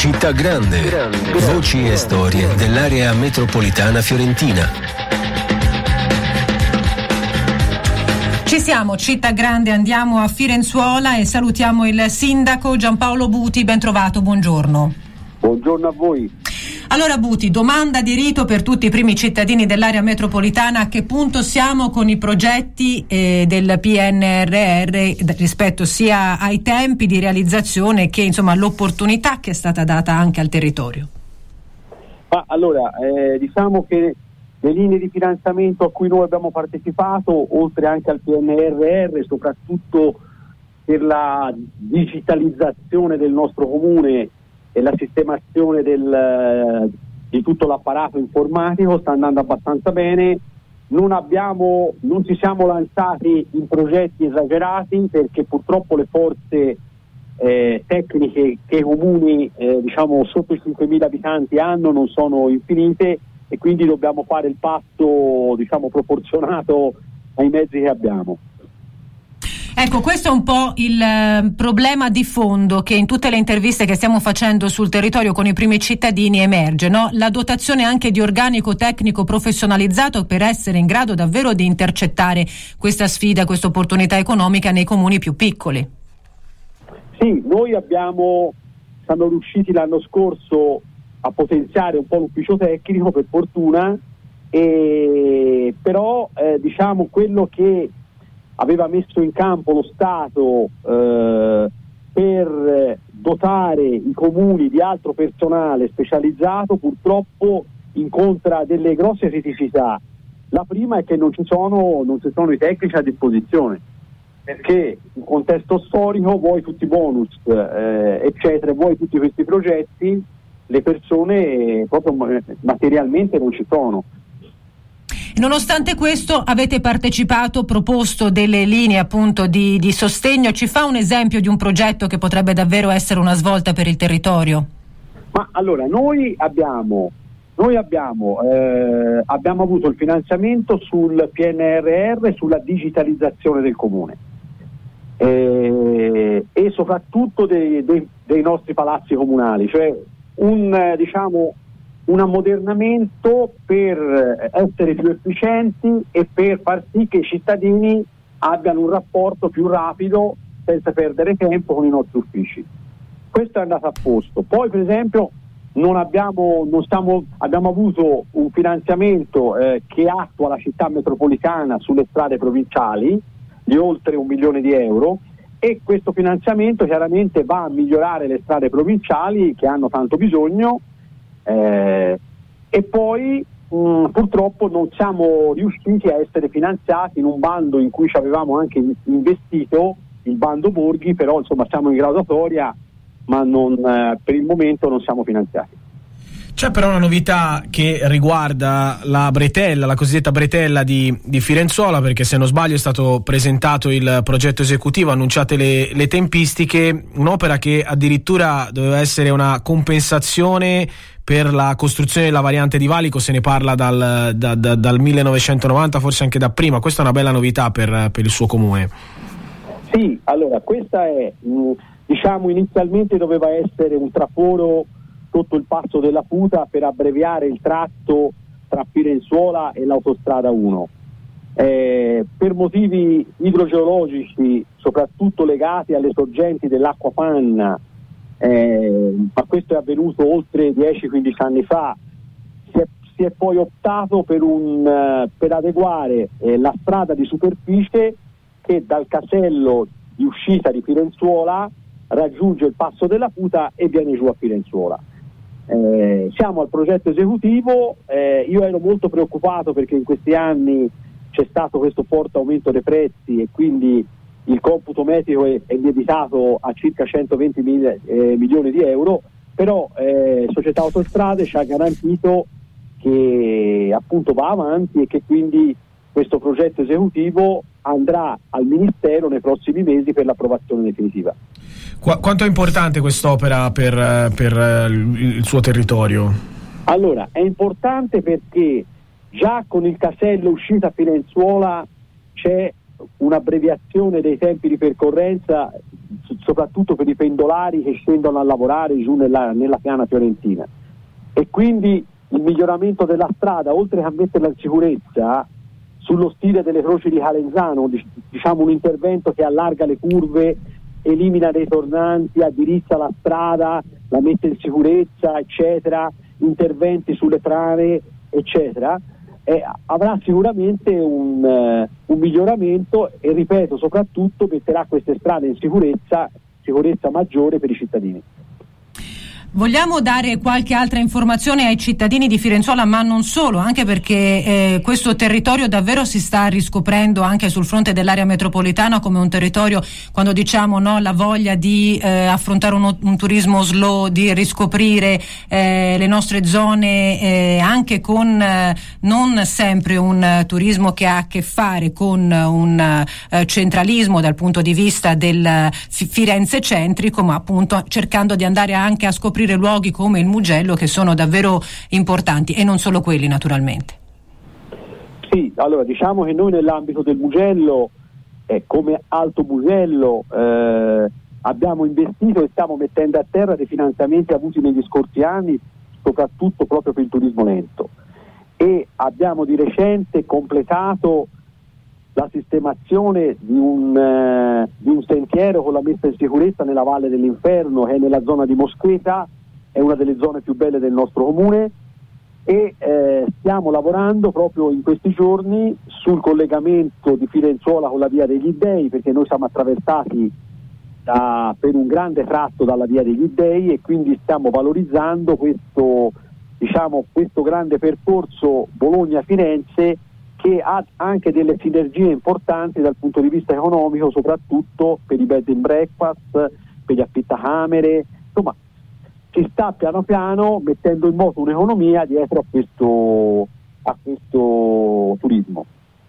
Città Grande. Voci e storie dell'area metropolitana fiorentina. Ci siamo, Città Grande, andiamo a Firenzuola e salutiamo il sindaco Giampaolo Buti. Ben trovato, buongiorno. Buongiorno a voi. Allora Buti, domanda di rito per tutti i primi cittadini dell'area metropolitana: a che punto siamo con i progetti del PNRR rispetto sia ai tempi di realizzazione che insomma all'opportunità che è stata data anche al territorio? Allora, diciamo che le linee di finanziamento a cui noi abbiamo partecipato, oltre anche al PNRR, soprattutto per la digitalizzazione del nostro comune e la sistemazione di tutto l'apparato informatico, sta andando abbastanza bene. Non ci siamo lanciati in progetti esagerati perché purtroppo le forze tecniche che i comuni sotto i 5.000 abitanti hanno non sono infinite e quindi dobbiamo fare il passo proporzionato ai mezzi che abbiamo. Ecco, questo è un po' il problema di fondo che in tutte le interviste che stiamo facendo sul territorio con i primi cittadini emerge, no? La dotazione anche di organico tecnico professionalizzato per essere in grado davvero di intercettare questa sfida, questa opportunità economica nei comuni più piccoli. Sì, noi siamo riusciti l'anno scorso a potenziare un po' l'ufficio tecnico, per fortuna, però quello che aveva messo in campo lo Stato per dotare i comuni di altro personale specializzato purtroppo incontra delle grosse criticità. La prima è che non ci sono i tecnici a disposizione, perché in contesto storico vuoi tutti i bonus eccetera, vuoi tutti questi progetti, le persone proprio materialmente non ci sono. Nonostante questo avete partecipato, proposto delle linee appunto di sostegno. Ci fa un esempio di un progetto che potrebbe davvero essere una svolta per il territorio? Ma allora noi abbiamo avuto il finanziamento sul PNRR sulla digitalizzazione del comune e soprattutto dei nostri palazzi comunali, cioè un ammodernamento per essere più efficienti e per far sì che i cittadini abbiano un rapporto più rapido senza perdere tempo con i nostri uffici. Questo è andato a posto. Poi per esempio abbiamo avuto un finanziamento che attua la città metropolitana sulle strade provinciali di oltre 1 milione di euro e questo finanziamento chiaramente va a migliorare le strade provinciali che hanno tanto bisogno. E poi purtroppo non siamo riusciti a essere finanziati in un bando in cui ci avevamo anche investito, il bando Borghi, però insomma siamo in graduatoria ma per il momento non siamo finanziati. C'è però una novità che riguarda la bretella, la cosiddetta bretella di Firenzuola, perché se non sbaglio è stato presentato il progetto esecutivo, annunciate le tempistiche, un'opera che addirittura doveva essere una compensazione per la costruzione della variante di Valico, se ne parla dal 1990, forse anche da prima. Questa è una bella novità per il suo comune. Sì, allora questa è, inizialmente doveva essere un traforo sotto il passo della Puta per abbreviare il tratto tra Firenzuola e l'autostrada 1. Per motivi idrogeologici, soprattutto legati alle sorgenti dell'acqua panna, ma questo è avvenuto oltre 10-15 anni fa, si è poi optato per adeguare la strada di superficie che dal casello di uscita di Firenzuola raggiunge il passo della Puta e viene giù a Firenzuola. Siamo al progetto esecutivo, io ero molto preoccupato perché in questi anni c'è stato questo forte aumento dei prezzi e quindi il computo metrico è lievitato a circa 120 milioni di euro, però Società Autostrade ci ha garantito che appunto va avanti e che quindi questo progetto esecutivo andrà al Ministero nei prossimi mesi per l'approvazione definitiva. Quanto è importante quest'opera per il suo territorio? Allora, è importante perché già con il casello uscita a Firenzuola c'è un'abbreviazione dei tempi di percorrenza soprattutto per i pendolari che scendono a lavorare giù nella piana fiorentina. E quindi il miglioramento della strada, oltre a metterla in sicurezza, sullo stile delle croci di Calenzano, diciamo un intervento che allarga le curve, elimina dei tornanti, addirizza la strada, la mette in sicurezza, eccetera, interventi sulle frane, eccetera, avrà sicuramente un miglioramento e, ripeto, soprattutto metterà queste strade in sicurezza maggiore per i cittadini. Vogliamo dare qualche altra informazione ai cittadini di Firenzuola, ma non solo, anche perché questo territorio davvero si sta riscoprendo anche sul fronte dell'area metropolitana come un territorio, quando diciamo la voglia di affrontare un turismo slow, di riscoprire le nostre zone anche con non sempre un turismo che ha a che fare con un centralismo dal punto di vista del Firenze centrico, ma appunto cercando di andare anche a scoprire luoghi come il Mugello, che sono davvero importanti, e non solo quelli, naturalmente. Sì, allora diciamo che noi nell'ambito del Mugello, come Alto Mugello, abbiamo investito e stiamo mettendo a terra dei finanziamenti avuti negli scorsi anni, soprattutto proprio per il turismo lento, e abbiamo di recente completato la sistemazione di un sentiero con la messa in sicurezza nella Valle dell'Inferno, che è nella zona di Mosqueta, è una delle zone più belle del nostro comune, e stiamo lavorando proprio in questi giorni sul collegamento di Firenzuola con la Via degli Dei, perché noi siamo attraversati per un grande tratto dalla Via degli Dei, e quindi stiamo valorizzando questo grande percorso Bologna-Firenze, che ha anche delle sinergie importanti dal punto di vista economico, soprattutto per i bed and breakfast, per gli affittacamere. Insomma, si sta piano piano mettendo in moto un'economia dietro a questo turismo.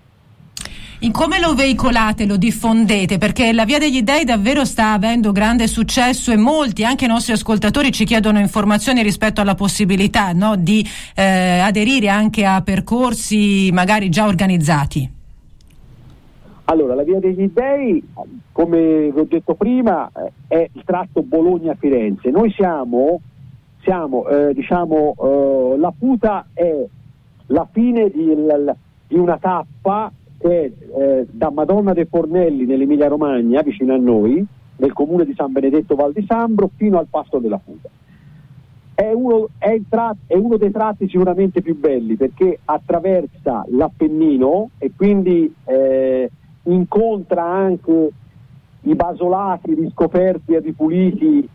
In come lo veicolate, lo diffondete? Perché la Via degli Dei davvero sta avendo grande successo, e molti, anche i nostri ascoltatori, ci chiedono informazioni rispetto alla possibilità, di aderire anche a percorsi magari già organizzati. Allora, la Via degli Dei, come vi ho detto prima, è il tratto Bologna-Firenze. Noi siamo la Puta è la fine di una tappa che è da Madonna dei Fornelli nell'Emilia Romagna, vicino a noi, nel comune di San Benedetto Val di Sambro, fino al Passo della Puta. È uno dei tratti sicuramente più belli, perché attraversa l'Appennino e quindi incontra anche i basolati riscoperti e ripuliti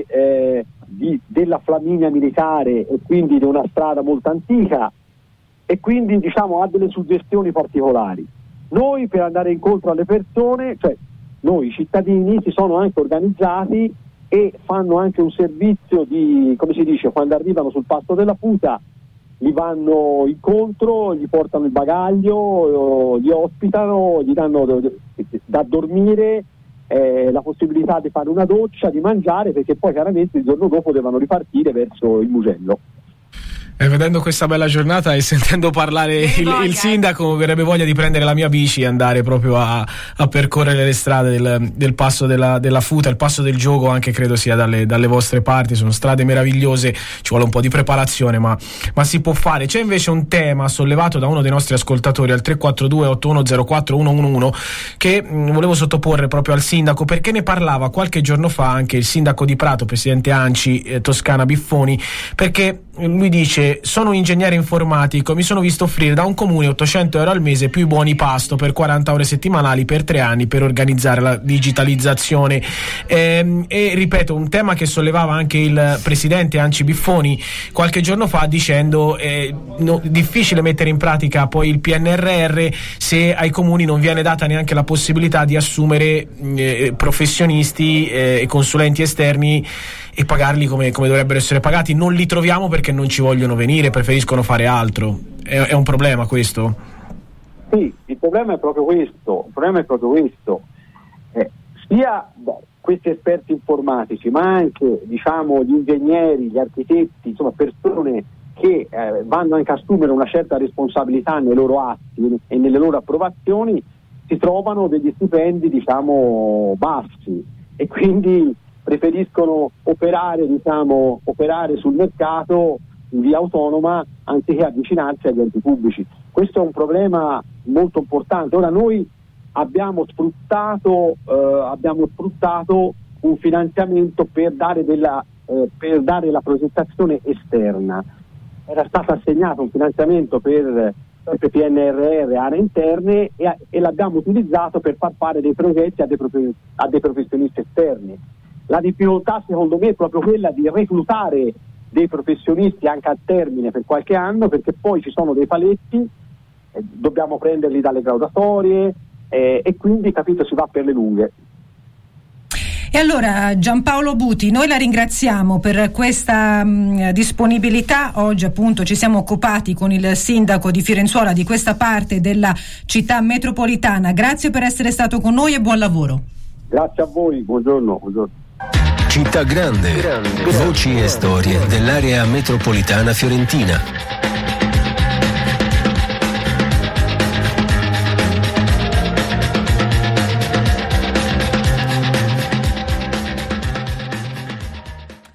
della Flaminia militare, e quindi di una strada molto antica, e quindi ha delle suggestioni particolari. Noi, per andare incontro alle persone, cioè noi cittadini, si sono anche organizzati e fanno anche un servizio di, come si dice, quando arrivano sul Passo della Puta li vanno incontro, gli portano il bagaglio, li ospitano, gli danno da dormire, la possibilità di fare una doccia, di mangiare, perché poi chiaramente il giorno dopo devono ripartire verso il Mugello. Vedendo questa bella giornata e sentendo parlare il sindaco, mi verrebbe voglia di prendere la mia bici e andare proprio a percorrere le strade del Passo della Futa. Il Passo del Giogo anche credo sia dalle vostre parti, sono strade meravigliose, ci vuole un po' di preparazione, ma si può fare. C'è invece un tema sollevato da uno dei nostri ascoltatori al 342 8104 111 che volevo sottoporre proprio al sindaco, perché ne parlava qualche giorno fa anche il sindaco di Prato, presidente ANCI Toscana Biffoni, perché lui dice: sono un ingegnere informatico, mi sono visto offrire da un comune 800 euro al mese più i buoni pasto per 40 ore settimanali per 3 anni per organizzare la digitalizzazione, e ripeto, un tema che sollevava anche il presidente ANCI Biffoni qualche giorno fa, dicendo difficile mettere in pratica poi il PNRR se ai comuni non viene data neanche la possibilità di assumere professionisti e consulenti esterni e pagarli come dovrebbero essere pagati. Non li troviamo perché non ci vogliono venire, preferiscono fare altro. È un problema questo? Sì, il problema è proprio questo. Sia questi esperti informatici, ma anche gli ingegneri, gli architetti, insomma persone che vanno anche a assumere una certa responsabilità nei loro atti e nelle loro approvazioni, si trovano degli stipendi bassi. e quindi preferiscono operare sul mercato in via autonoma anziché avvicinarsi agli enti pubblici. Questo è un problema molto importante. Ora noi abbiamo sfruttato un finanziamento per dare la progettazione esterna. Era stato assegnato un finanziamento per PNRR, aree interne, e l'abbiamo utilizzato per far fare dei progetti a dei professionisti esterni. La difficoltà secondo me è proprio quella di reclutare dei professionisti anche a termine per qualche anno, perché poi ci sono dei paletti, dobbiamo prenderli dalle graduatorie e quindi, capito, si va per le lunghe. E allora Giampaolo Buti, noi la ringraziamo per questa disponibilità. Oggi appunto ci siamo occupati con il sindaco di Firenzuola di questa parte della città metropolitana. Grazie per essere stato con noi e buon lavoro. Grazie a voi, buongiorno. Città Grande, voci e storie dell'area metropolitana fiorentina.